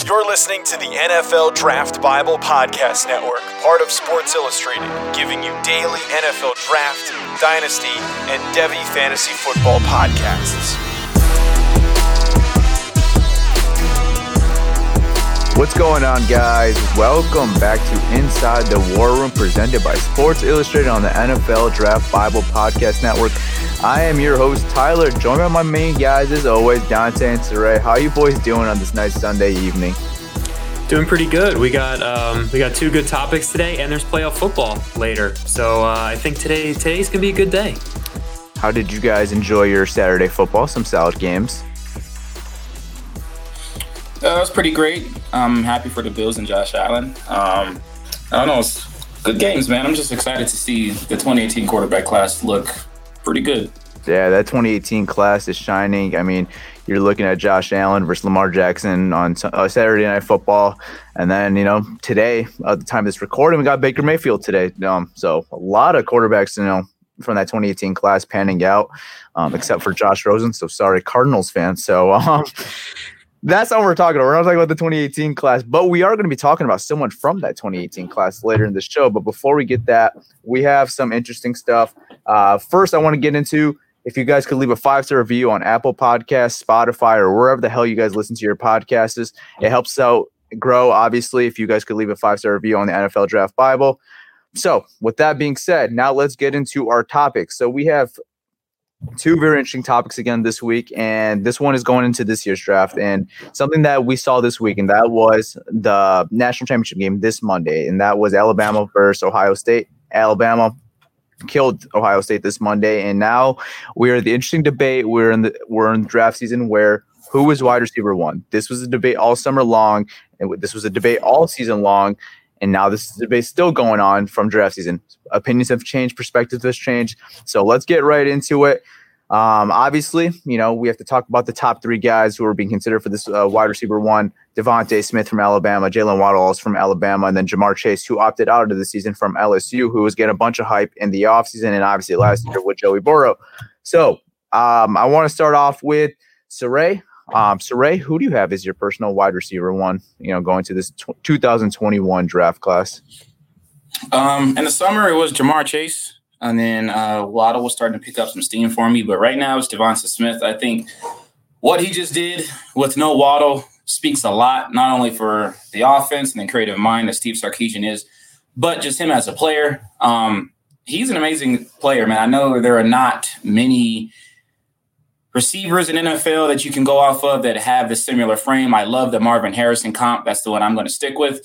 You're listening to the NFL Draft Bible Podcast Network, part of Sports Illustrated, giving you daily NFL Draft, Dynasty, and Devy Fantasy Football podcasts. What's going on, guys? Welcome back to Inside the War Room, presented by Sports Illustrated on the NFL Draft Bible Podcast Network. I am your host, Tyler, joined by my main guys, as always, Dante and Saray. How are you boys doing on this nice Sunday evening? Doing pretty good. We got two good topics today, and there's playoff football later. So I think today's gonna be a good day. How did you guys enjoy your Saturday football? Some solid games. It was pretty great. I'm happy for the Bills and Josh Allen. I don't know, it's good games, man. I'm just excited to see the 2018 quarterback class look pretty good. Yeah, that 2018 class is shining. I mean, you're looking at Josh Allen versus Lamar Jackson on Saturday Night Football. And then, today, at the time of this recording, we got Baker Mayfield today. So a lot of quarterbacks, from that 2018 class panning out, except for Josh Rosen. So sorry, Cardinals fans. So that's not what we're talking about. We're not talking about the 2018 class, but we are going to be talking about someone from that 2018 class later in the show. But before we get that, we have some interesting stuff. First, I want to get into, if you guys could leave a 5-star review on Apple Podcasts, Spotify, or wherever the hell you guys listen to your podcasts. It helps out grow, obviously, if you guys could leave a 5-star review on the NFL Draft Bible. So with that being said, now let's get into our topics. So we have two very interesting topics again this week, and this one is going into this year's draft and something that we saw this week, and that was the national championship game this Monday, and that was Alabama versus Ohio State. Alabama killed Ohio State this Monday, and now we're in the interesting debate. We're in the draft season where who is wide receiver one. This was a debate all summer long, and this was a debate all season long, and now this debate still going on from draft season. Opinions have changed, perspectives have changed. So let's get right into it. Obviously, we have to talk about the top three guys who are being considered for this wide receiver one: Devontae Smith from Alabama, Jalen Waddle from Alabama, and then Jamar Chase, who opted out of the season from LSU, who was getting a bunch of hype in the offseason and obviously last year with Joey Burrow. So I want to start off with Saray. Saray, who do you have as your personal wide receiver one, going to this 2021 draft class? In the summer, it was Jamar Chase. And then Waddle was starting to pick up some steam for me. But right now, it's Devontae Smith. I think what he just did with no Waddle speaks a lot, not only for the offense and the creative mind that Steve Sarkisian is, but just him as a player. He's an amazing player, man. I know there are not many receivers in NFL that you can go off of that have the similar frame. I love the Marvin Harrison comp. That's the one I'm going to stick with.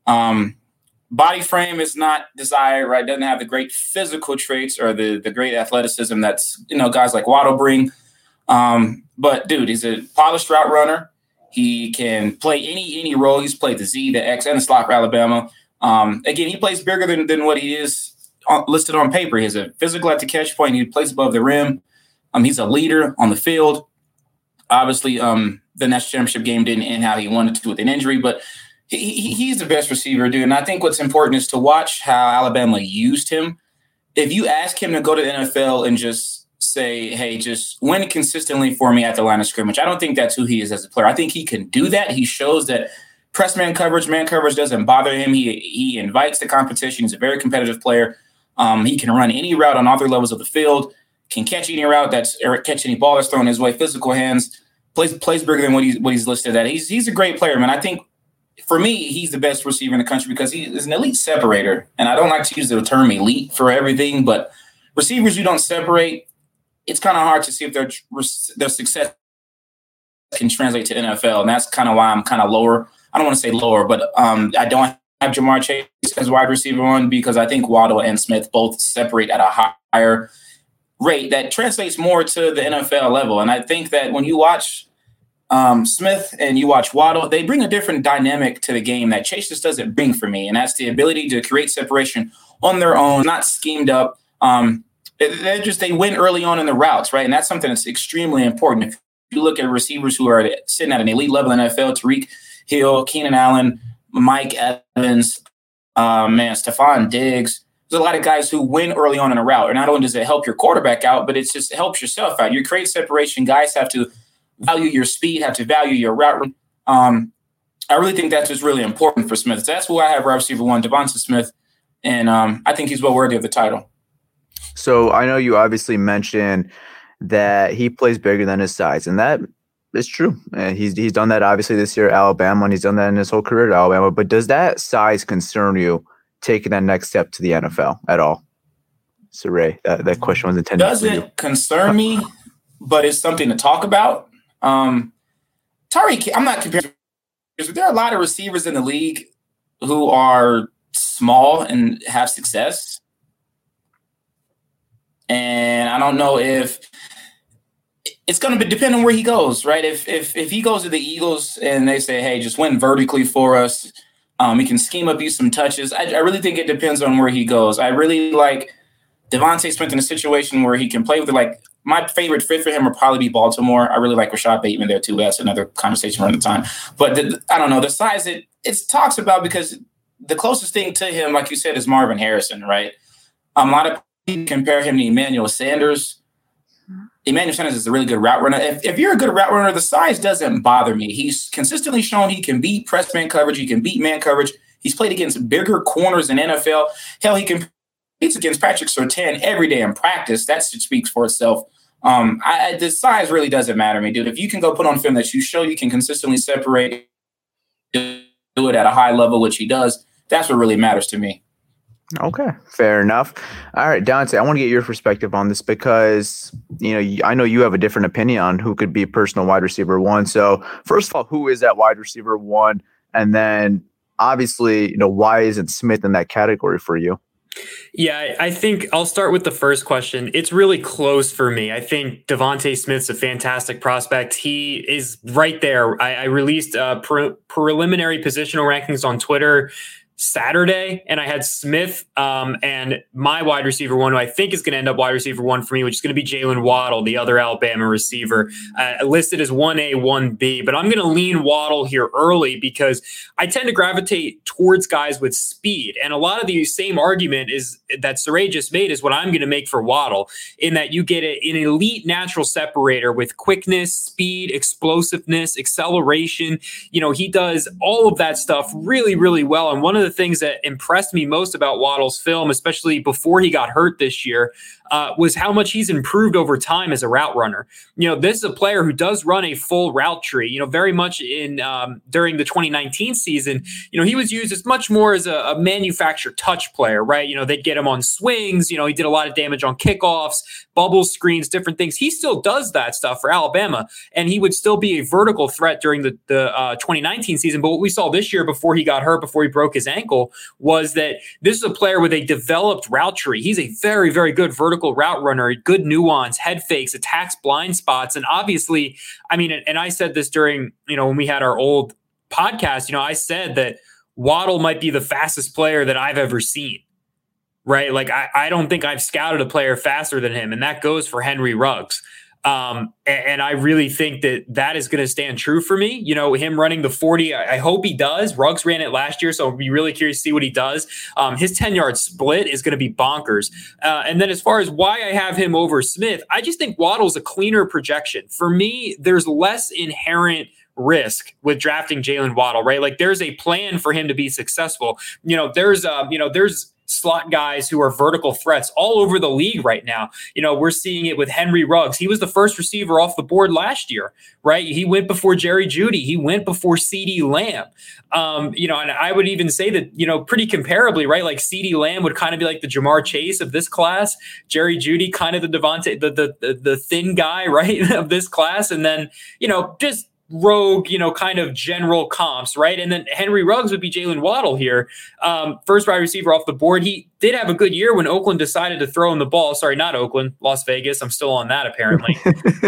Body frame is not desired, right? Doesn't have the great physical traits or the great athleticism that's, guys like Waddle bring. But, dude, he's a polished route runner. He can play any role. He's played the Z, the X, and the slot for Alabama. Again, he plays bigger than what he is listed on paper. He has a physical at the catch point. He plays above the rim. He's a leader on the field. Obviously, the national championship game didn't end how he wanted to with an injury, but he's the best receiver, dude. And I think what's important is to watch how Alabama used him. If you ask him to go to the NFL and just say, hey, just win consistently for me at the line of scrimmage, I don't think that's who he is as a player. I think he can do that. He shows that man coverage doesn't bother him. He invites the competition. He's a very competitive player. He can run any route on all three levels of the field, can catch any route catch any ball that's thrown his way, physical hands, plays bigger than what he's listed at. He's a great player, man. I think for me, he's the best receiver in the country because he is an elite separator. And I don't like to use the term elite for everything, but receivers who don't separate, it's kind of hard to see if their success can translate to NFL. And that's kind of why I'm kind of lower. I don't want to say lower, but I don't have Jamar Chase as wide receiver one because I think Waddle and Smith both separate at a higher rate that translates more to the NFL level. And I think that when you watch Smith and you watch Waddle, they bring a different dynamic to the game that Chase just doesn't bring for me. And that's the ability to create separation on their own, not schemed up. They win early on in the routes, right? And that's something that's extremely important. If you look at receivers who are sitting at an elite level in NFL, Tyreek Hill, Keenan Allen, Mike Evans, Stephon Diggs, there's a lot of guys who win early on in a route. And not only does it help your quarterback out, but it just helps yourself out. You create separation. Guys have to value your speed, have to value your route. I really think that's just really important for Smith. So that's who I have wide receiver 1, Devonta Smith, and I think he's well worthy of the title. So I know you obviously mentioned that he plays bigger than his size, and that is true. He's done that obviously this year at Alabama, and he's done that in his whole career at Alabama. But does that size concern you taking that next step to the NFL at all? So Ray, that question was intended for you. Doesn't concern me, but it's something to talk about. Tyreek, I'm not comparing. There are a lot of receivers in the league who are small and have success. And I don't know if it's going to depend on where he goes, right? If he goes to the Eagles and they say, hey, just win vertically for us, we can scheme up you some touches. I really think it depends on where he goes. I really like Devontae Smith in a situation where he can play with it. Like, my favorite fit for him would probably be Baltimore. I really like Rashad Bateman there too. That's another conversation around the time. But I don't know. The size it talks about, because the closest thing to him, like you said, is Marvin Harrison, right? A lot of people compare him to Emmanuel Sanders. Emmanuel Sanders is a really good route runner. If you're a good route runner, the size doesn't bother me. He's consistently shown he can beat press man coverage. He can beat man coverage. He's played against bigger corners in NFL. Hell, he competes against Patrick Surtain every day in practice. That speaks for itself. The size really doesn't matter to me, dude. If you can go put on film that you show you can consistently separate, do it at a high level, which he does, that's what really matters to me. Okay, fair enough. All right, Dante, I want to get your perspective on this because, I know you have a different opinion on who could be personal wide receiver 1. So first of all, who is that wide receiver 1? And then obviously, why isn't Smith in that category for you? Yeah, I think I'll start with the first question. It's really close for me. I think Devonta Smith's a fantastic prospect. He is right there. I released preliminary positional rankings on Twitter Saturday, and I had Smith and my wide receiver 1, who I think is going to end up wide receiver 1 for me, which is going to be Jalen Waddle, the other Alabama receiver, listed as 1A, 1B. But I'm going to lean Waddle here early because I tend to gravitate towards guys with speed. And a lot of the same argument is that Saray just made is what I'm going to make for Waddle, in that you get an elite natural separator with quickness, speed, explosiveness, acceleration. He does all of that stuff really, really well. And one of the things that impressed me most about Waddle's film, especially before he got hurt this year, was how much he's improved over time as a route runner. This is a player who does run a full route tree. Very much in during the 2019 season, he was used as much more as a manufactured touch player, right? They'd get him on swings. He did a lot of damage on kickoffs, bubble screens, different things. He still does that stuff for Alabama, and he would still be a vertical threat during the 2019 season. But what we saw this year before he got hurt, before he broke his ankle, was that this is a player with a developed route tree. He's a very, very good vertical route runner, good nuance, head fakes, attacks blind spots. And obviously, and I said this during, when we had our old podcast, I said that Waddle might be the fastest player that I've ever seen, right? Like, I don't think I've scouted a player faster than him. And that goes for Henry Ruggs. And I really think that is going to stand true for me. Him running the 40, I hope he does. Ruggs ran it last year, so I'll be really curious to see what he does. His 10-yard split is going to be bonkers. And then as far as why I have him over Smith, I just think Waddle's a cleaner projection. For me, there's less inherent risk with drafting Jalen Waddle, right? Like, there's a plan for him to be successful. There's slot guys who are vertical threats all over the league right now. We're seeing it with Henry Ruggs. He was the first receiver off the board last year, right? He went before Jerry Jeudy. He went before CeeDee Lamb. And I would even say that, pretty comparably, right? Like, CeeDee Lamb would kind of be like the Jamar Chase of this class. Jerry Jeudy, kind of the Devontae, the thin guy, right, of this class. And then, just rogue, kind of general comps, right? And then Henry Ruggs would be Jalen Waddle here. First wide receiver off the board. He did have a good year when Oakland decided to throw him the ball. Sorry, not Oakland, Las Vegas. I'm still on that apparently.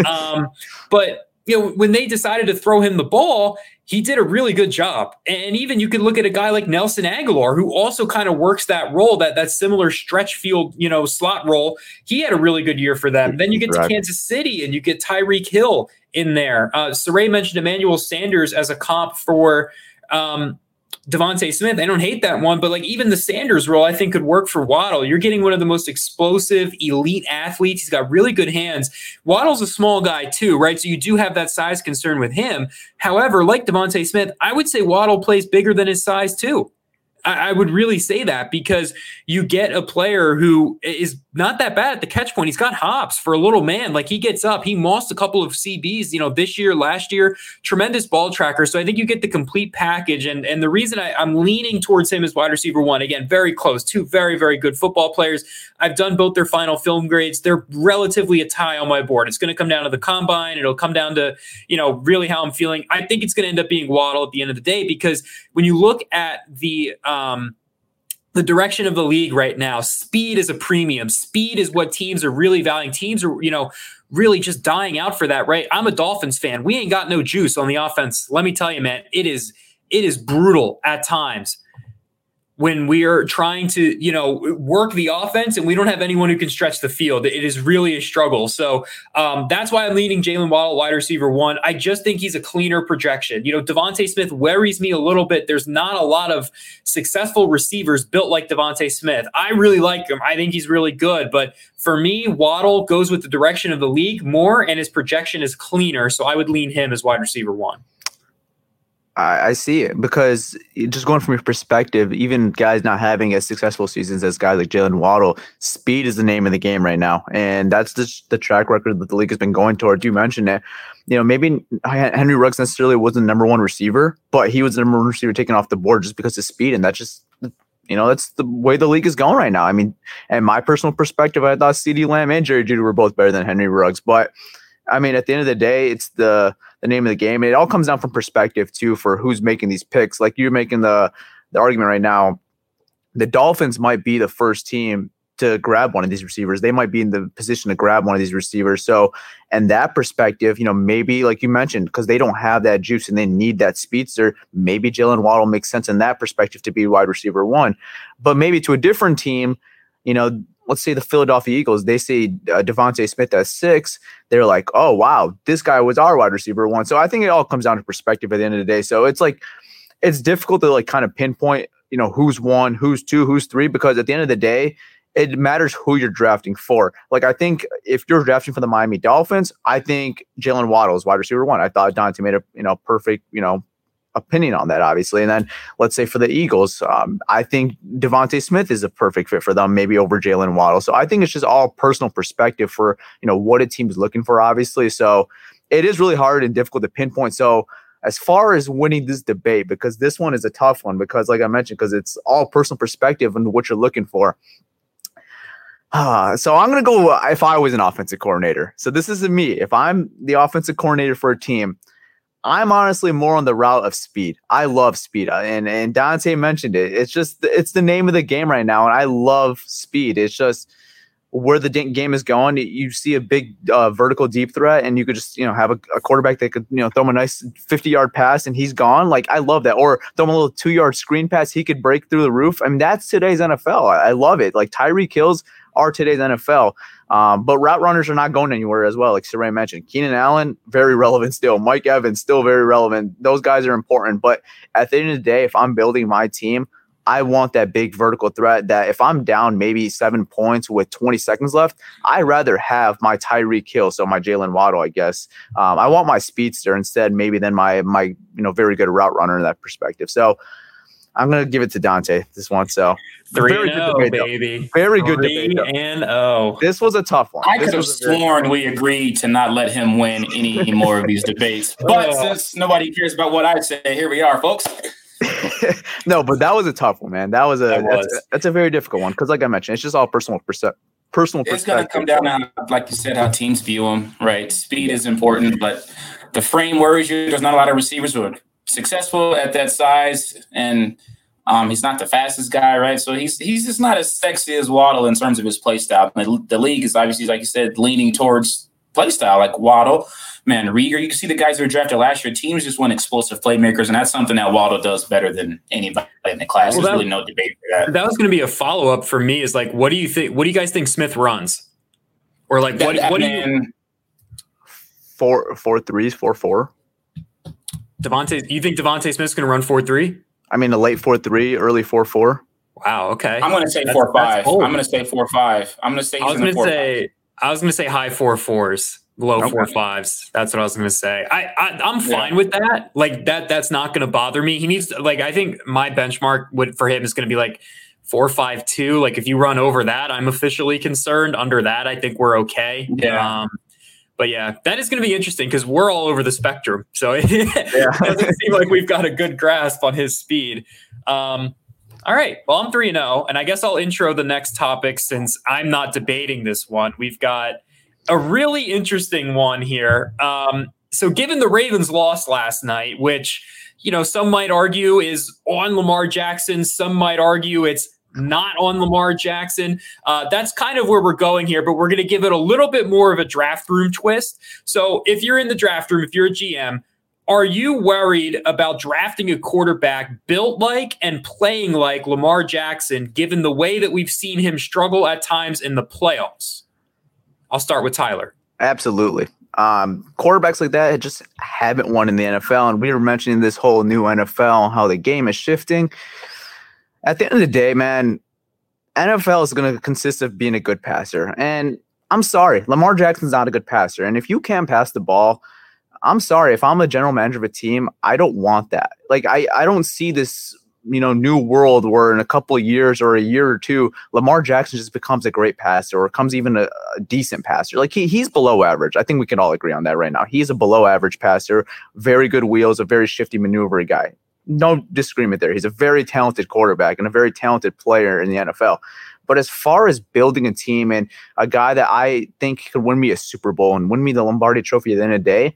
But when they decided to throw him the ball, he did a really good job. And even you could look at a guy like Nelson Aguilar, who also kind of works that role, that similar stretch field, slot role. He had a really good year for them. Then you get to Kansas City and you get Tyreek Hill in there. Saray mentioned Emmanuel Sanders as a comp for Devontae Smith. I don't hate that one, but like even the Sanders role, I think could work for Waddle. You're getting one of the most explosive elite athletes. He's got really good hands. Waddle's a small guy too, right? So you do have that size concern with him. However, like Devontae Smith, I would say Waddle plays bigger than his size too. I would really say that because you get a player who is not that bad at the catch point. He's got hops for a little man. Like he gets up, he mossed a couple of CBs, this year, last year, tremendous ball tracker. So I think you get the complete package. And the reason I'm leaning towards him as wide receiver one, again, very close, two very, very good football players. I've done both their final film grades. They're relatively a tie on my board. It's going to come down to the combine. It'll come down to, really how I'm feeling. I think it's going to end up being Waddle at the end of the day, because when you look at the direction of the league right now, speed is a premium. Speed is what teams are really valuing. Teams are, really just dying out for that, right? I'm a Dolphins fan. We ain't got no juice on the offense. Let me tell you, man, it is brutal at times when we are trying to, work the offense and we don't have anyone who can stretch the field. It is really a struggle. So that's why I'm leaning Jalen Waddle, wide receiver one. I just think he's a cleaner projection. Devontae Smith worries me a little bit. There's not a lot of successful receivers built like Devontae Smith. I really like him. I think he's really good. But for me, Waddle goes with the direction of the league more, and his projection is cleaner. So I would lean him as wide receiver one. I see it, because just going from your perspective, even guys not having as successful seasons as guys like Jalen Waddle, speed is the name of the game right now. And that's just the track record that the league has been going towards. You mentioned it. Maybe Henry Ruggs necessarily wasn't the number one receiver, but he was the number one receiver taken off the board just because of speed. And that's just, that's the way the league is going right now. I mean, and my personal perspective, I thought CeeDee Lamb and Jerry Jeudy were both better than Henry Ruggs. But I mean, at the end of the day, it's the name of the game. And it all comes down from perspective too, for who's making these picks. Like you're making the argument right now, the Dolphins might be the first team to grab one of these receivers. They might be in the position to grab one of these receivers. So, and that perspective, maybe like you mentioned, because they don't have that juice and they need that speedster, maybe Jalen Waddle makes sense in that perspective to be wide receiver one. But maybe to a different team, let's say the Philadelphia Eagles, they see Devontae Smith at 6. They're like, oh, wow, this guy was our wide receiver one. So I think it all comes down to perspective at the end of the day. So it's like, it's difficult to like kind of pinpoint, who's 1, who's 2, who's 3, because at the end of the day, it matters who you're drafting for. Like, I think if you're drafting for the Miami Dolphins, I think Jalen Waddle is wide receiver 1. I thought Dante made a, perfect, opinion on that, obviously. And then let's say for the Eagles, I think Devontae Smith is a perfect fit for them, maybe over Jalen Waddle. So I think it's just all personal perspective for, what a team is looking for, obviously. So it is really hard and difficult to pinpoint. So as far as winning this debate, because this one is a tough one, because like I mentioned, because it's all personal perspective and what you're looking for. So I'm going to go if I was an offensive coordinator. So this isn't me. If I'm the offensive coordinator for a team, I'm honestly more on the route of speed. I love speed. And Dante mentioned it. It's the name of the game right now. And I love speed. It's just where the game is going. You see a big vertical deep threat, and you could just, have a quarterback that could, throw him a nice 50-yard pass and he's gone. Like, I love that. Or throw him a little 2-yard screen pass. He could break through the roof. I mean, that's today's NFL. I love it. Like, Tyreek Hills are today's NFL. But route runners are not going anywhere as well. Like Saray mentioned, Keenan Allen, very relevant still. Mike Evans, still very relevant. Those guys are important. But at the end of the day, if I'm building my team, I want that big vertical threat that if I'm down maybe 7 points with 20 seconds left, I'd rather have my Tyreek Hill, so my Jalen Waddle, I guess. I want my speedster instead, maybe than my very good route runner in that perspective. So I'm going to give it to Dante this one. So 3-0, baby. Very good debate. 3-0. This was a tough one. I could have sworn we agreed to not let him win any more of these debates. But since nobody cares about what I say, here we are, folks. No, but that was a tough one, man. That's a very difficult one because, like I mentioned, it's just all personal perspective. It's going to come down to, like you said, how teams view them, right? Speed is important, but the frame worries you. There's not a lot of receivers who are successful at that size, and he's not the fastest guy, right? So he's just not as sexy as Waddle in terms of his play style. The league is obviously, like you said, leaning towards play style like Waddle. Man, Rieger, you can see the guys who were drafted last year. Teams just want explosive playmakers, and that's something that Waddle does better than anybody in the class. There's really no debate for that. That was going to be a follow-up for me is like, what do you think? What do you guys think Smith runs? Or like, what do you – 4.3s, 4.4. You think Devontae Smith's going to run 4.3? I mean, a late 4.3, early 4.4. Wow. Okay. I'm going to say 4.5. I'm going to say 4.5. I'm going to say he's in the 4.5. I was going to say high 4.4s, low 4.5s. That's what I was going to say. I'm fine with that. Like that's not going to bother me. He needs I think my benchmark for him is going to be like 4.52. Like if you run over that, I'm officially concerned. Under that, I think we're okay. Yeah. But yeah, that is going to be interesting because we're all over the spectrum. So it doesn't seem like we've got a good grasp on his speed. All right. Well, I'm 3-0, and I guess I'll intro the next topic since I'm not debating this one. We've got a really interesting one here. So given the Ravens lost last night, which, some might argue is on Lamar Jackson, some might argue it's not on Lamar Jackson. That's kind of where we're going here, but we're going to give it a little bit more of a draft room twist. So if you're in the draft room, if you're a GM, are you worried about drafting a quarterback built like and playing like Lamar Jackson, given the way that we've seen him struggle at times in the playoffs? I'll start with Tyler. Absolutely. Quarterbacks like that just haven't won in the NFL. And we were mentioning this whole new NFL, how the game is shifting. At the end of the day, man, NFL is going to consist of being a good passer. And I'm sorry, Lamar Jackson's not a good passer. And if you can't pass the ball, I'm sorry. If I'm a general manager of a team, I don't want that. Like, I don't see this, new world where in a couple of years or a year or two, Lamar Jackson just becomes a great passer or becomes even a decent passer. Like, he's below average. I think we can all agree on that right now. He's a below average passer, very good wheels, a very shifty maneuver guy. No disagreement there. He's a very talented quarterback and a very talented player in the NFL. But as far as building a team and a guy that I think could win me a Super Bowl and win me the Lombardi Trophy at the end of the day,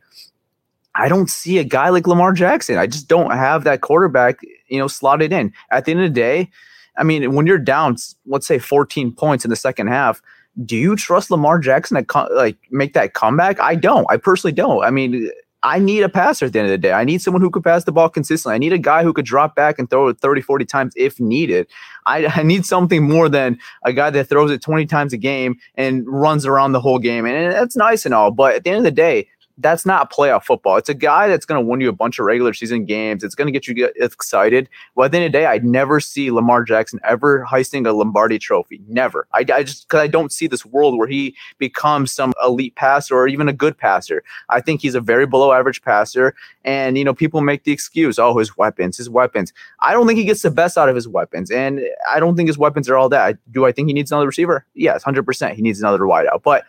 I don't see a guy like Lamar Jackson. I just don't have that quarterback, slotted in. At the end of the day, I mean, when you're down, let's say 14 points in the second half, do you trust Lamar Jackson to make that comeback? I don't. I personally don't. I mean, I need a passer at the end of the day. I need someone who could pass the ball consistently. I need a guy who could drop back and throw it 30, 40 times if needed. I need something more than a guy that throws it 20 times a game and runs around the whole game. And that's nice and all, but at the end of the day, that's not playoff football. It's a guy that's going to win you a bunch of regular season games. It's going to get you excited. But at the end of the day, I'd never see Lamar Jackson ever heisting a Lombardi Trophy. Never. I just because I don't see this world where he becomes some elite passer or even a good passer. I think he's a very below average passer. And, people make the excuse, his weapons. I don't think he gets the best out of his weapons. And I don't think his weapons are all that. Do I think he needs another receiver? Yes, 100%. He needs another wideout. But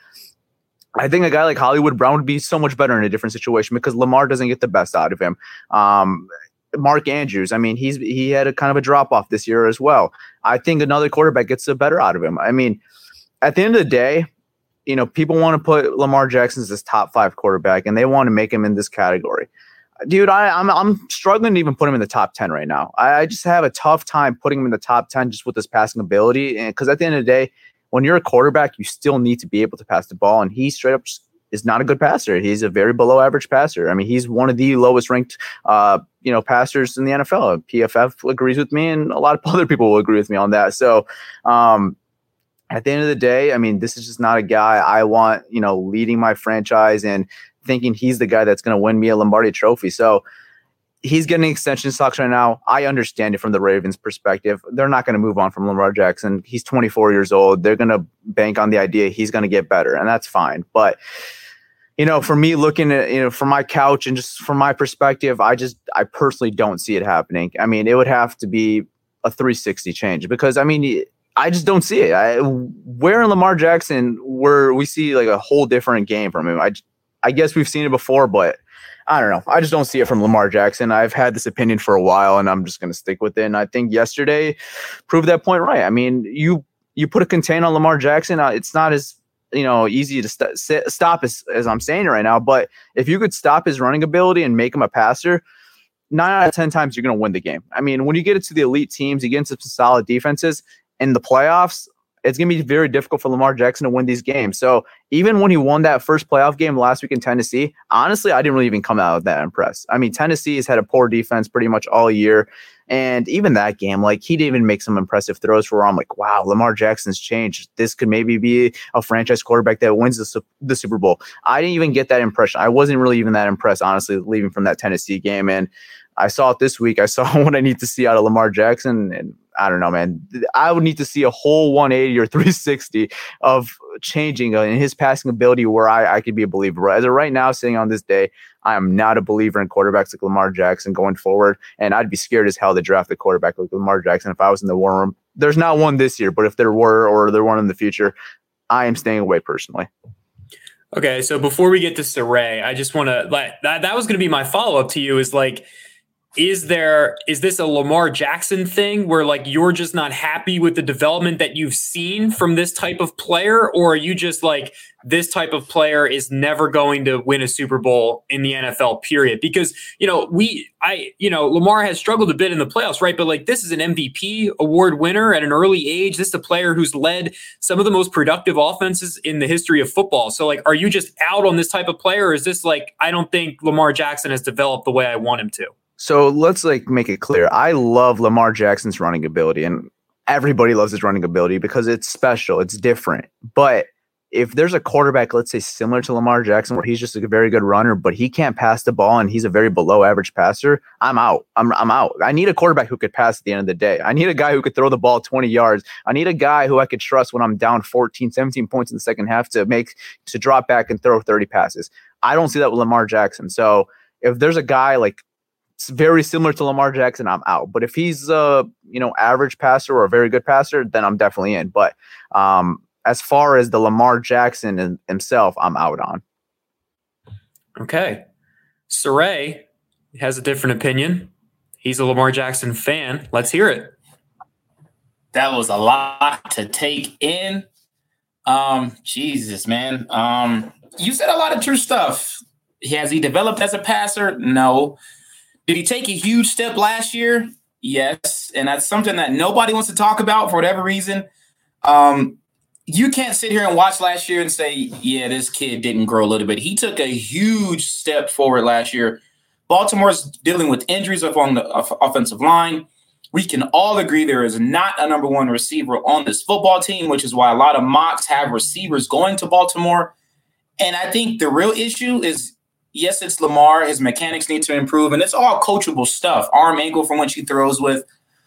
I think a guy like Hollywood Brown would be so much better in a different situation because Lamar doesn't get the best out of him. Mark Andrews, I mean, he had a kind of a drop off this year as well. I think another quarterback gets the better out of him. I mean, at the end of the day, people want to put Lamar Jackson as this top 5 quarterback and they want to make him in this category. Dude, I'm struggling to even put him in the top 10 right now. I just have a tough time putting him in the top 10 just with his passing ability. And because at the end of the day, when you're a quarterback, you still need to be able to pass the ball. And he straight up is not a good passer. He's a very below average passer. I mean, he's one of the lowest ranked, passers in the NFL. PFF agrees with me, and a lot of other people will agree with me on that. So, at the end of the day, I mean, this is just not a guy I want, leading my franchise and thinking he's the guy that's going to win me a Lombardi Trophy. So, he's getting extension stocks right now. I understand it from the Ravens' perspective. They're not going to move on from Lamar Jackson. He's 24 years old. They're going to bank on the idea he's going to get better, and that's fine. But, for me looking at, from my couch and just from my perspective, I personally don't see it happening. I mean, it would have to be a 360 change because, I mean, I just don't see it. Where in Lamar Jackson where we see like a whole different game from him? I guess we've seen it before, but I don't know. I just don't see it from Lamar Jackson. I've had this opinion for a while, and I'm just going to stick with it. And I think yesterday proved that point right. I mean, you put a contain on Lamar Jackson. It's not as easy to stop as I'm saying it right now. But if you could stop his running ability and make him a passer, 9 out of 10 times you're going to win the game. I mean, when you get into the elite teams, you get into some solid defenses in the playoffs. it's going to be very difficult for Lamar Jackson to win these games. So even when he won that first playoff game last week in Tennessee, honestly, I didn't really even come out of that impressed. I mean, Tennessee has had a poor defense pretty much all year. And even that game, like, he didn't even make some impressive throws where I'm like, wow, Lamar Jackson's changed. This could maybe be a franchise quarterback that wins the Super Bowl. I didn't even get that impression. I wasn't really even that impressed, honestly, leaving from that Tennessee game. And I saw it this week. I saw what I need to see out of Lamar Jackson. And I don't know, man. I would need to see a whole 180 or 360 of changing in his passing ability where I could be a believer. As of right now, sitting on this day, I am not a believer in quarterbacks like Lamar Jackson going forward, and I'd be scared as hell to draft a quarterback like Lamar Jackson if I was in the war room. There's not one this year, but if there were or there one in the future, I am staying away personally. Okay, so before we get to Saray, I just want to that was going to be my follow-up to you is like, is this a Lamar Jackson thing where like you're just not happy with the development that you've seen from this type of player, or are you just like, this type of player is never going to win a Super Bowl in the NFL, period? Because, Lamar has struggled a bit in the playoffs, right? But like, this is an MVP award winner at an early age. This is a player who's led some of the most productive offenses in the history of football. So like, are you just out on this type of player, or is this like, I don't think Lamar Jackson has developed the way I want him to? So let's make it clear. I love Lamar Jackson's running ability, and everybody loves his running ability because it's special. It's different. But if there's a quarterback, let's say similar to Lamar Jackson, where he's just a very good runner, but he can't pass the ball and he's a very below average passer, I'm out. I'm out. I need a quarterback who could pass at the end of the day. I need a guy who could throw the ball 20 yards. I need a guy who I could trust when I'm down 14, 17 points in the second half to drop back and throw 30 passes. I don't see that with Lamar Jackson. So if there's a guy like it's very similar to Lamar Jackson, I'm out. But if he's average passer or a very good passer, then I'm definitely in. But as far as the Lamar Jackson himself, I'm out on. Okay. Saray has a different opinion. He's a Lamar Jackson fan. Let's hear it. That was a lot to take in. Jesus, man. You said a lot of true stuff. Has he developed as a passer? No. Did he take a huge step last year? Yes. And that's something that nobody wants to talk about for whatever reason. You can't sit here and watch last year and say, yeah, this kid didn't grow a little bit. He took a huge step forward last year. Baltimore's dealing with injuries up on the offensive line. We can all agree there is not a number one receiver on this football team, which is why a lot of mocks have receivers going to Baltimore. And I think the real issue is, yes, it's Lamar. His mechanics need to improve, and it's all coachable stuff. Arm angle from which he throws with.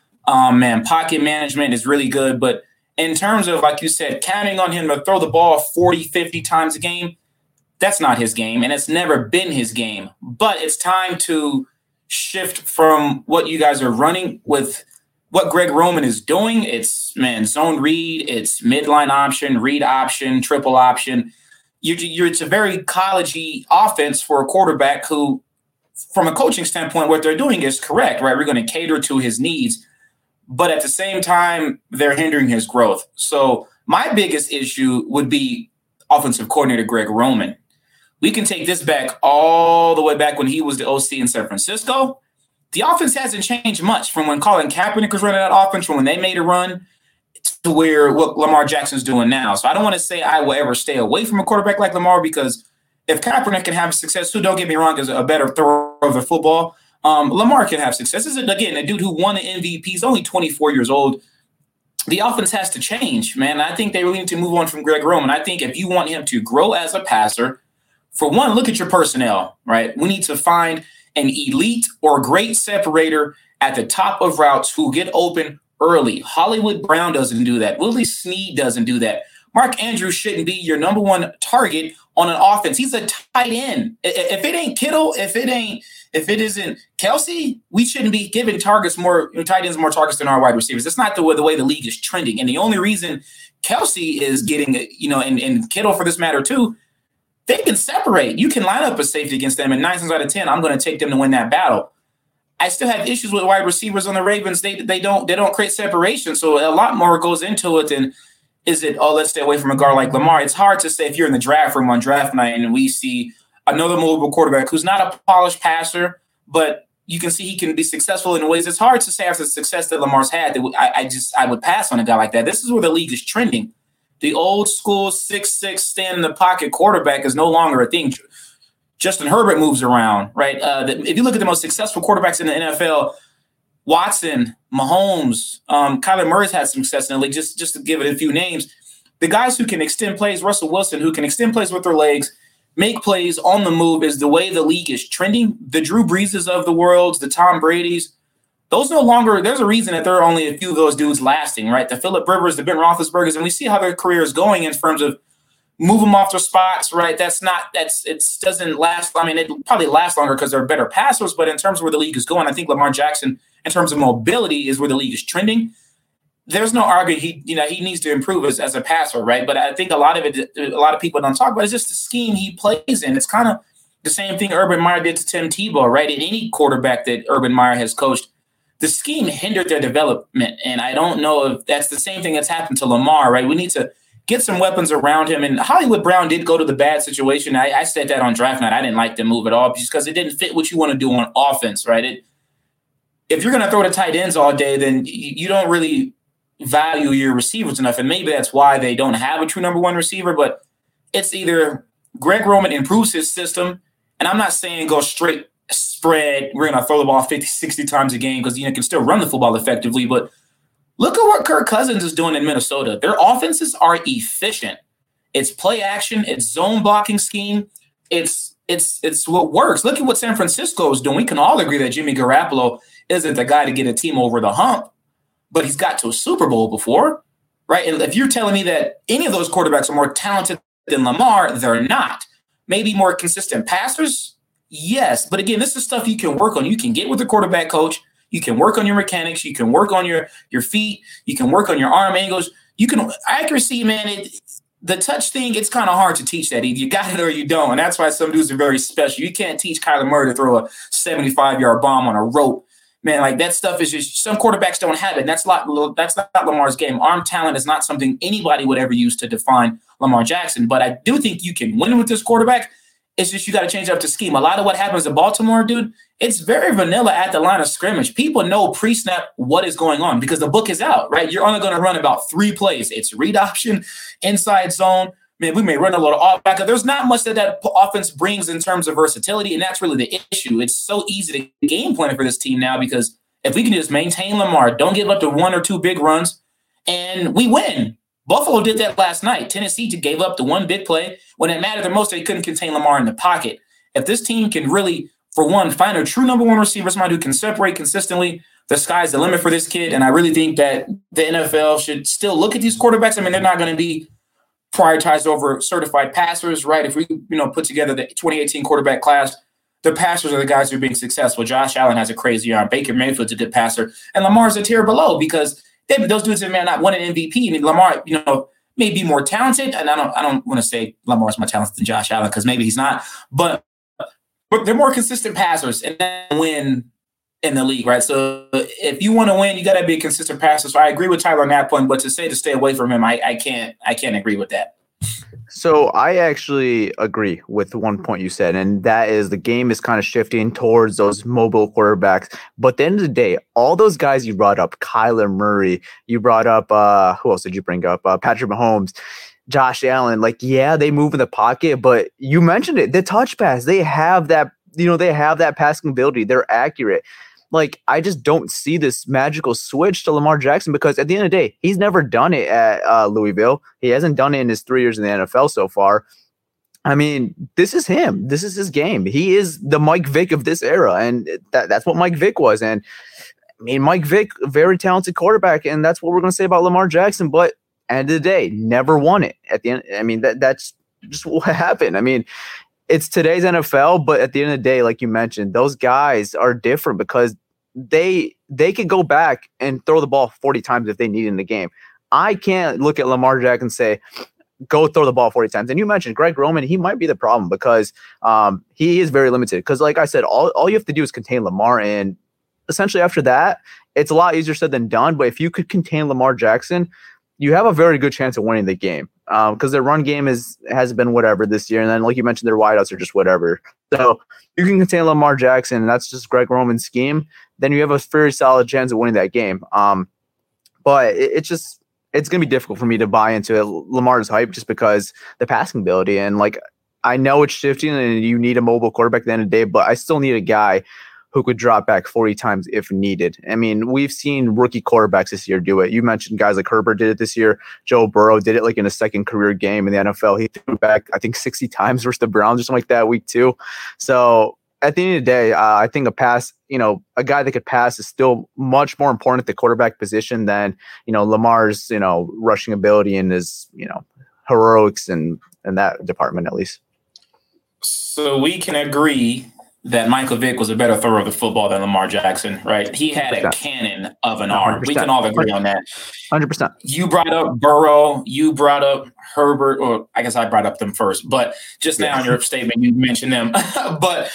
Pocket management is really good. But in terms of, like you said, counting on him to throw the ball 40, 50 times a game, that's not his game, and it's never been his game. But it's time to shift from what you guys are running with what Greg Roman is doing. It's, zone read. It's midline option, read option, triple option. It's a very college-y offense for a quarterback who, from a coaching standpoint, what they're doing is correct, right? We're going to cater to his needs, but at the same time, they're hindering his growth. So my biggest issue would be offensive coordinator Greg Roman. We can take this back all the way back when he was the OC in San Francisco. The offense hasn't changed much from when Colin Kaepernick was running that offense, from when they made a run, to where what Lamar Jackson's doing now. So I don't want to say I will ever stay away from a quarterback like Lamar, because if Kaepernick can have success, who, don't get me wrong, is a better thrower of the football, Lamar can have success. This is, again, a dude who won an MVP. He's only 24 years old. The offense has to change, man. I think they really need to move on from Greg Roman. I think if you want him to grow as a passer, for one, look at your personnel, right? We need to find an elite or great separator at the top of routes who get open early. Hollywood Brown doesn't do that. Willie Snead doesn't do that. Mark Andrews shouldn't be your number one target on an offense. He's a tight end. If it ain't Kittle, if it isn't Kelsey, we shouldn't be giving tight ends more targets than our wide receivers. That's not the way the league is trending. And the only reason Kelsey is getting, and Kittle for this matter too, they can separate. You can line up a safety against them, and 9 times out of 10, I'm going to take them to win that battle. I still have issues with wide receivers on the Ravens. They don't create separation. So a lot more goes into it than is it, let's stay away from a guy like Lamar. It's hard to say if you're in the draft room on draft night and we see another mobile quarterback who's not a polished passer, but you can see he can be successful in ways. It's hard to say after the success that Lamar's had that I would pass on a guy like that. This is where the league is trending. The old school 6'6" stand in the pocket quarterback is no longer a thing. Justin Herbert moves around, right? If you look at the most successful quarterbacks in the NFL, Watson, Mahomes, Kyler Murray's had some success in the league. Just to give it a few names, the guys who can extend plays, Russell Wilson, who can extend plays with their legs, make plays on the move, is the way the league is trending. The Drew Breeses of the world, the Tom Brady's, those no longer, there's a reason that there are only a few of those dudes lasting, right? The Phillip Rivers, the Ben Roethlisbergers, and we see how their career is going in terms of move them off their spots, right? It doesn't last. I mean, it probably lasts longer because they're better passers, but in terms of where the league is going, I think Lamar Jackson, in terms of mobility, is where the league is trending. There's no arguing he needs to improve as a passer, right? But I think a lot of people don't talk about is just the scheme he plays in. It's kind of the same thing Urban Meyer did to Tim Tebow, right? And any quarterback that Urban Meyer has coached, the scheme hindered their development. And I don't know if that's the same thing that's happened to Lamar, right? We need to get some weapons around him. And Hollywood Brown did go to the bad situation. I said that on draft night. I didn't like the move at all because it didn't fit what you want to do on offense, right? If you're going to throw the tight ends all day, then you don't really value your receivers enough. And maybe that's why they don't have a true number one receiver, but it's either Greg Roman improves his system, and I'm not saying go straight spread, we're going to throw the ball 50, 60 times a game because you can still run the football effectively, but look at what Kirk Cousins is doing in Minnesota. Their offenses are efficient. It's play action, it's zone blocking scheme, it's what works. Look at what San Francisco is doing. We can all agree that Jimmy Garoppolo isn't the guy to get a team over the hump, but he's got to a Super Bowl before, right? And if you're telling me that any of those quarterbacks are more talented than Lamar, they're not. Maybe more consistent passers? Yes. But again, this is stuff you can work on. You can get with the quarterback coach. You can work on your mechanics. You can work on your feet. You can work on your arm angles. You can accuracy, man. The touch thing, it's kind of hard to teach that. Either you got it or you don't. And that's why some dudes are very special. You can't teach Kyler Murray to throw a 75-yard bomb on a rope. Man, like that stuff is just some quarterbacks don't have it. That's not Lamar's game. Arm talent is not something anybody would ever use to define Lamar Jackson. But I do think you can win with this quarterback. It's just you got to change up the scheme. A lot of what happens in Baltimore, dude, it's very vanilla at the line of scrimmage. People know pre-snap what is going on because the book is out, right? You're only going to run about 3 plays. It's read option, inside zone. Man, we may run a little off back. There's not much that offense brings in terms of versatility, and that's really the issue. It's so easy to game plan for this team now because if we can just maintain Lamar, don't give up to 1 or 2 big runs, and we win. Buffalo did that last night. Tennessee gave up the 1 big play. When it mattered the most, they couldn't contain Lamar in the pocket. If this team can really, for one, find a true number 1 receiver, somebody who can separate consistently, the sky's the limit for this kid, and I really think that the NFL should still look at these quarterbacks. I mean, they're not going to be prioritized over certified passers, right? If we, put together the 2018 quarterback class, the passers are the guys who are being successful. Josh Allen has a crazy arm. Baker Mayfield's a good passer. And Lamar's a tier below because those dudes have not won an MVP. And Lamar, may be more talented. And I don't want to say Lamar's more talented than Josh Allen because maybe he's not. But they're more consistent passers and then win in the league, right? So if you want to win, you got to be a consistent passer. So I agree with Tyler on that point, but to stay away from him, I can't agree with that. So I actually agree with one point you said, and that is the game is kind of shifting towards those mobile quarterbacks. But at the end of the day, all those guys you brought up, Kyler Murray, you brought up, who else did you bring up? Patrick Mahomes, Josh Allen, they move in the pocket, but you mentioned it, the touch pass, they have that, they have that passing ability. They're accurate. I just don't see this magical switch to Lamar Jackson because at the end of the day, he's never done it at Louisville. He hasn't done it in his 3 years in the NFL so far. I mean, this is him. This is his game. He is the Mike Vick of this era, and that's what Mike Vick was. And I mean, Mike Vick, very talented quarterback, and that's what we're going to say about Lamar Jackson. But end of the day, never won it. At the end, I mean, that's just what happened. I mean, it's today's NFL, but at the end of the day, like you mentioned, those guys are different because they could go back and throw the ball 40 times if they need in the game. I can't look at Lamar Jackson and say, go throw the ball 40 times. And you mentioned Greg Roman, he might be the problem because he is very limited. Because like I said, all you have to do is contain Lamar, and essentially after that, it's a lot easier said than done. But if you could contain Lamar Jackson, you have a very good chance of winning the game. because their run game has been whatever this year. And then, like you mentioned, their wideouts are just whatever. So you can contain Lamar Jackson, and that's just Greg Roman's scheme. Then you have a very solid chance of winning that game. But it's going to be difficult for me to buy into Lamar's hype just because the passing ability. And like, I know it's shifting and you need a mobile quarterback at the end of the day, but I still need a guy who could drop back 40 times if needed. I mean, we've seen rookie quarterbacks this year do it. You mentioned guys like Herbert did it this year. Joe Burrow did it like in a second career game in the NFL. He threw back, I think, 60 times versus the Browns or something like that week 2. So at the end of the day, I think a pass, a guy that could pass is still much more important at the quarterback position than, Lamar's, rushing ability and his, heroics and that department at least. So we can agree that Michael Vick was a better thrower of the football than Lamar Jackson, right? He had 100%. A cannon of an arm. 100%. We can all agree on that. 100%. You brought up Burrow. You brought up Herbert, or I guess I brought up them first. But just now in your statement, you mentioned them. But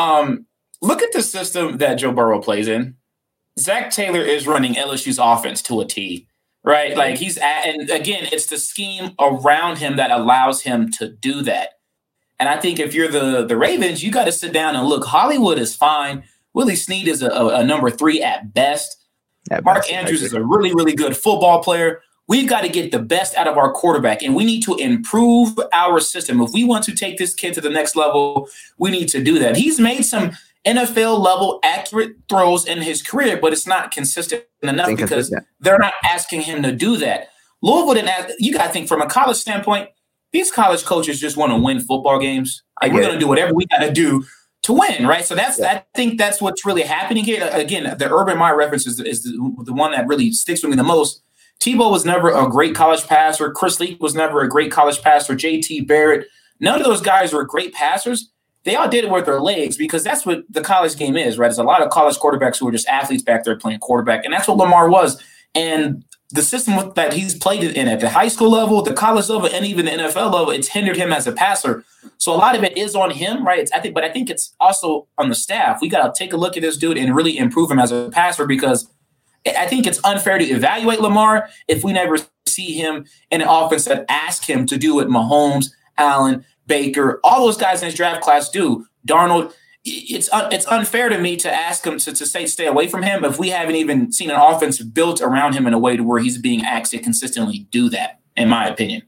look at the system that Joe Burrow plays in. Zach Taylor is running LSU's offense to a T, right? Like and again, it's the scheme around him that allows him to do that. And I think if you're the Ravens, you got to sit down and look. Hollywood is fine. Willie Snead is a number 3 at best. Mark Andrews is a really, really good football player. We've got to get the best out of our quarterback, and we need to improve our system. If we want to take this kid to the next level, we need to do that. He's made some NFL-level accurate throws in his career, but it's not consistent enough because they're not asking him to do that. Louisville didn't ask. You got to think from a college standpoint, these college coaches just want to win football games. And we're going to do whatever we got to do to win, right? So I think that's what's really happening here. Again, the Urban Meyer reference is the one that really sticks with me the most. Tebow was never a great college passer. Chris Leak was never a great college passer. J.T. Barrett. None of those guys were great passers. They all did it with their legs because that's what the college game is, right? There's a lot of college quarterbacks who are just athletes back there playing quarterback, and that's what Lamar was. And the system that he's played it in at the high school level, the college level, and even the NFL level, it's hindered him as a passer. So a lot of it is on him, right? I think it's also on the staff. We got to take a look at this dude and really improve him as a passer because I think it's unfair to evaluate Lamar if we never see him in an offense that asks him to do what Mahomes, Allen, Baker, all those guys in his draft class do. Darnold. It's unfair to me to ask him to say stay away from him if we haven't even seen an offense built around him in a way to where he's being asked to consistently do that, in my opinion.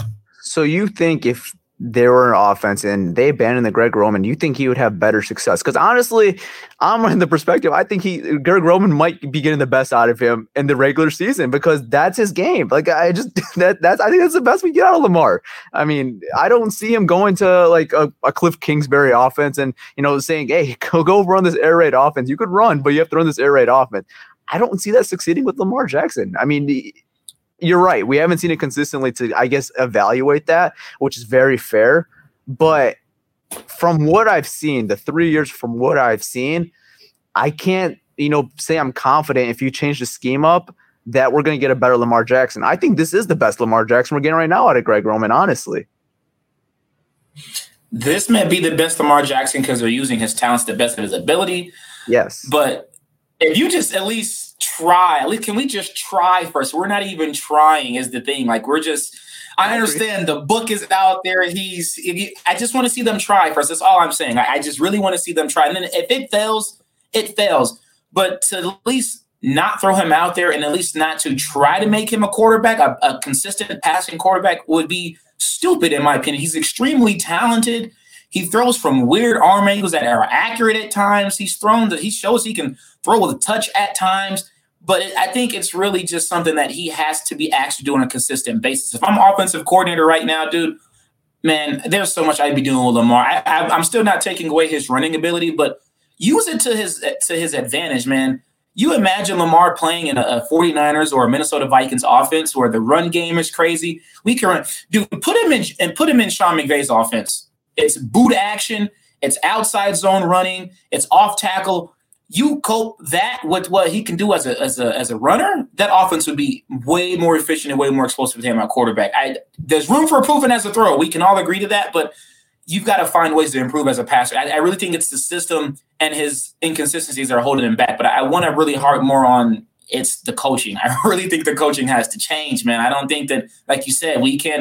So you think if there were an offense and they abandoned the Greg Roman, you think he would have better success? Because honestly, I'm in the perspective, I think Greg Roman might be getting the best out of him in the regular season because that's his game. Like I think that's the best we get out of Lamar. I mean, I don't see him going to like a Cliff Kingsbury offense and saying, hey, go run this air raid offense. You could run, but you have to run this air raid offense. I don't see that succeeding with Lamar Jackson. I mean, you're right. We haven't seen it consistently to, I guess, evaluate that, which is very fair. But from what I've seen, the 3 years from what I've seen, I can't, say I'm confident if you change the scheme up that we're going to get a better Lamar Jackson. I think this is the best Lamar Jackson we're getting right now out of Greg Roman, honestly. This may be the best Lamar Jackson because they're using his talents to the best of his ability. Yes. But if you just at least try, can we just try first? We're not even trying is the thing. Like I understand the book is out there. I just want to see them try first. That's all I'm saying. I just really want to see them try. And then if it fails, it fails. But to at least not throw him out there and at least not to try to make him a quarterback, a consistent passing quarterback would be stupid in my opinion. He's extremely talented. He throws from weird arm angles that are accurate at times. He shows he can throw with a touch at times. But I think it's really just something that he has to be asked to do on a consistent basis. If I'm offensive coordinator right now, dude, man, there's so much I'd be doing with Lamar. I'm still not taking away his running ability, but use it to his advantage, man. You imagine Lamar playing in a 49ers or a Minnesota Vikings offense where the run game is crazy. We can run. Dude, put him in Sean McVay's offense. It's boot action. It's outside zone running. It's off tackle. You cope that with what he can do as a runner, that offense would be way more efficient and way more explosive to him at quarterback. There's room for improvement as a thrower. We can all agree to that, but you've got to find ways to improve as a passer. I really think it's the system and his inconsistencies that are holding him back. But I want to really harp more on it's the coaching. I really think the coaching has to change, man. I don't think that, like you said, we can't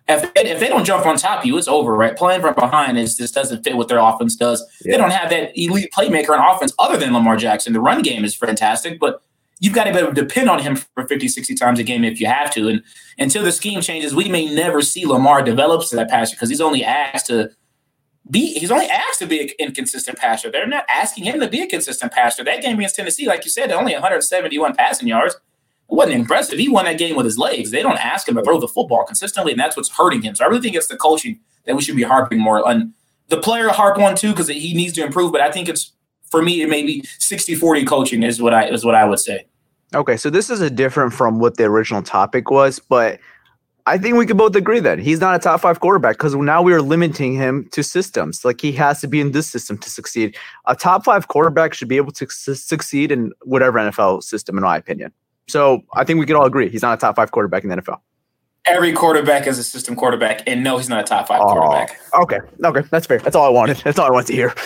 If they don't jump on top of you, it's over, right? Playing from behind just doesn't fit what their offense does. Yeah. They don't have that elite playmaker on offense other than Lamar Jackson. The run game is fantastic, but you've got to be able to depend on him for 50, 60 times a game if you have to. And until the scheme changes, we may never see Lamar develop to that passer because he's only asked to be an inconsistent passer. They're not asking him to be a consistent passer. That game against Tennessee, like you said, only 171 passing yards. It wasn't impressive. He won that game with his legs. They don't ask him to throw the football consistently, and that's what's hurting him. So I really think it's the coaching that we should be harping more on. The player harp on too because he needs to improve, but I think it's, for me, it may be 60-40 coaching is what I would say. Okay, so this is a different from what the original topic was, but I think we could both agree that he's not a top 5 quarterback because now we are limiting him to systems. Like he has to be in this system to succeed. A top 5 quarterback should be able to succeed in whatever NFL system, in my opinion. So I think we could all agree he's not a top 5 quarterback in the NFL. Every quarterback is a system quarterback, and no, he's not a top 5 quarterback. Okay, that's fair. That's all I wanted. That's all I wanted to hear.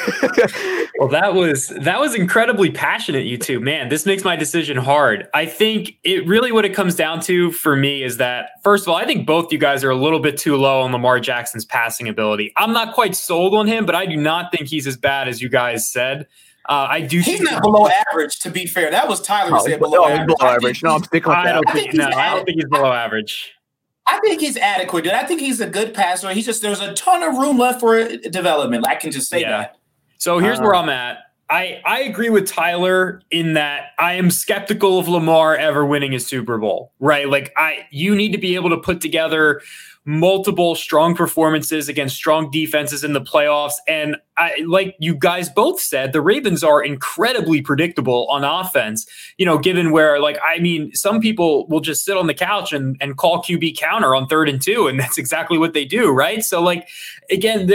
Well, that was incredibly passionate, you two. Man, this makes my decision hard. I think it really what it comes down to for me is that, first of all, I think both you guys are a little bit too low on Lamar Jackson's passing ability. I'm not quite sold on him, but I do not think he's as bad as you guys said. I do. He's not below average, to be fair. That was Tyler who said below average. No, I'm sticking with that. I don't think he's below average. I think he's adequate, dude. I think he's a good passer. He's just, there's a ton of room left for development. I can just say that. So here's where I'm at. I agree with Tyler in that I am skeptical of Lamar ever winning a Super Bowl, right? Like you need to be able to put together multiple strong performances against strong defenses in the playoffs. And like you guys both said, the Ravens are incredibly predictable on offense, given where, some people will just sit on the couch and call QB counter on 3rd and 2. And that's exactly what they do. Right. So again,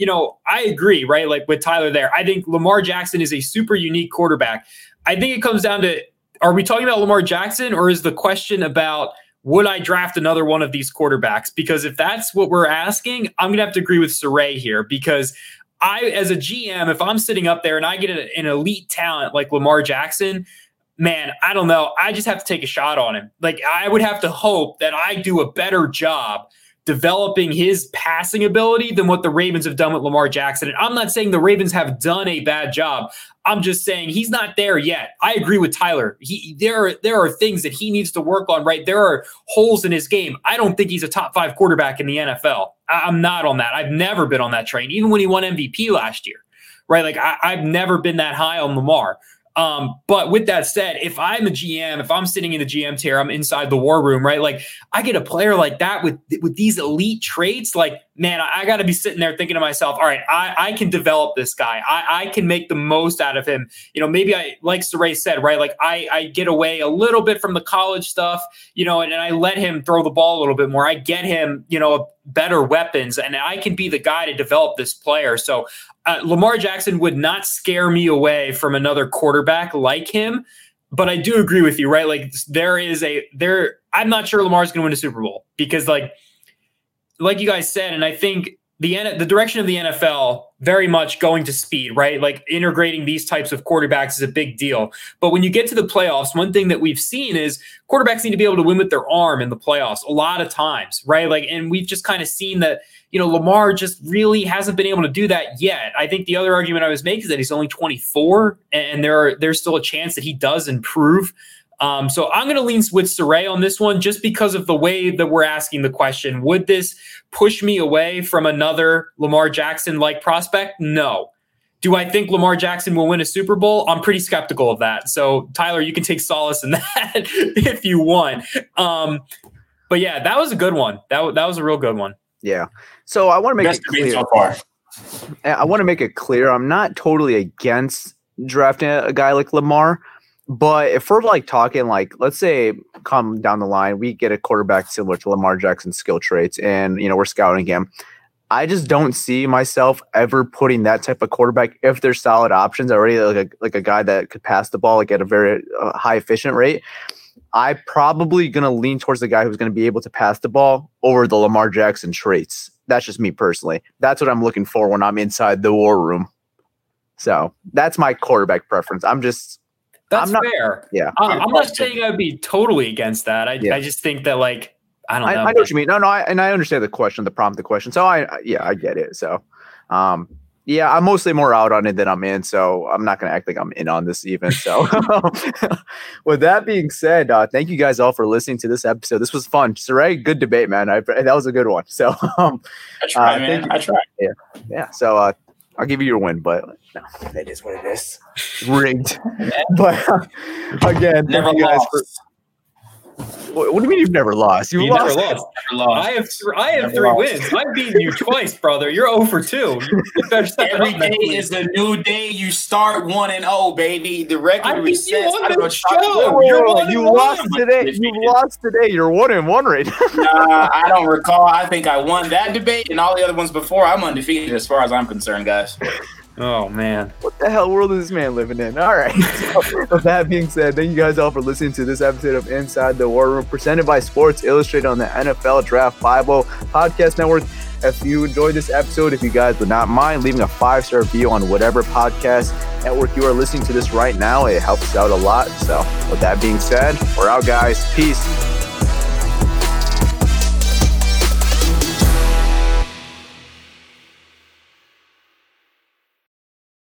I agree, right? Like with Tyler there, I think Lamar Jackson is a super unique quarterback. I think it comes down to, are we talking about Lamar Jackson, or is the question about, would I draft another one of these quarterbacks? Because if that's what we're asking, I'm going to have to agree with Saray here, because as a GM, if I'm sitting up there and I get an elite talent like Lamar Jackson, man, I don't know. I just have to take a shot on him. Like I would have to hope that I do a better job developing his passing ability than what the Ravens have done with Lamar Jackson. And I'm not saying the Ravens have done a bad job. I'm just saying he's not there yet. I agree with Tyler. There are things that he needs to work on, right? There are holes in his game. I don't think he's a top 5 quarterback in the NFL. I'm not on that. I've never been on that train, even when he won MVP last year, right? Like I've never been that high on Lamar. But with that said, if I'm a GM, if I'm sitting in the GM chair, I'm inside the war room, right? Like I get a player like that with these elite traits, like, man, I got to be sitting there thinking to myself, all right, I can develop this guy. I can make the most out of him. Maybe like Saray said, right? Like I get away a little bit from the college stuff, and I let him throw the ball a little bit more. I get him, better weapons, and I can be the guy to develop this player. So Lamar Jackson would not scare me away from another quarterback like him. But I do agree with you, right? Like I'm not sure Lamar's going to win a Super Bowl because like you guys said, and I think the direction of the NFL very much going to speed, right? Like integrating these types of quarterbacks is a big deal. But when you get to the playoffs, one thing that we've seen is quarterbacks need to be able to win with their arm in the playoffs a lot of times, right? Like, and we've just kind of seen that, Lamar just really hasn't been able to do that yet. I think the other argument I was making is that he's only 24 and there's still a chance that he does improve. So I'm going to lean with Saray on this one just because of the way that we're asking the question. Would this push me away from another Lamar Jackson-like prospect? No. Do I think Lamar Jackson will win a Super Bowl? I'm pretty skeptical of that. So, Tyler, you can take solace in that if you want. But, yeah, that was a good one. That was a real good one. Yeah. So I want to make it clear. So far. I want to make it clear. I'm not totally against drafting a guy like Lamar. But if we're talking let's say come down the line, we get a quarterback similar to Lamar Jackson's skill traits and, we're scouting him. I just don't see myself ever putting that type of quarterback if there's solid options already, like a guy that could pass the ball at a very high efficient rate. I'm probably going to lean towards the guy who's going to be able to pass the ball over the Lamar Jackson traits. That's just me personally. That's what I'm looking for when I'm inside the war room. So that's my quarterback preference. That's fair. Yeah. I'm not saying I would be totally against that. I just think that I don't know. I know what you mean. No, I understand the question, the prompt, the question. So I get it. So, yeah, I'm mostly more out on it than I'm in. So I'm not going to act like I'm in on this even. So with that being said, thank you guys all for listening to this episode. This was fun. Saray, good debate, man. That was a good one. So I tried, man. I tried. Yeah. So I'll give you your win, but no, that is what it is. Rigged. But again, Never thank you guys lost. What do you mean you've never lost? You never lost. Never lost. I have 3 wins. I've beaten you twice, brother. You're 0 for 2. You better step it Every up day next week. is a new day. You start 1-0, baby. The record resets. You lost today. You lost today. You're 1-1 right now. Nah, I don't recall. I think I won that debate and all the other ones before. I'm undefeated as far as I'm concerned, guys. Oh, man. What the hell world is this man living in? All right. So, with that being said, thank you guys all for listening to this episode of Inside the War Room, presented by Sports Illustrated on the NFL Draft Bible Podcast Network. If you enjoyed this episode, if you guys would not mind leaving a 5-star review on whatever podcast network you are listening to this right now, it helps us out a lot. So with that being said, we're out, guys. Peace.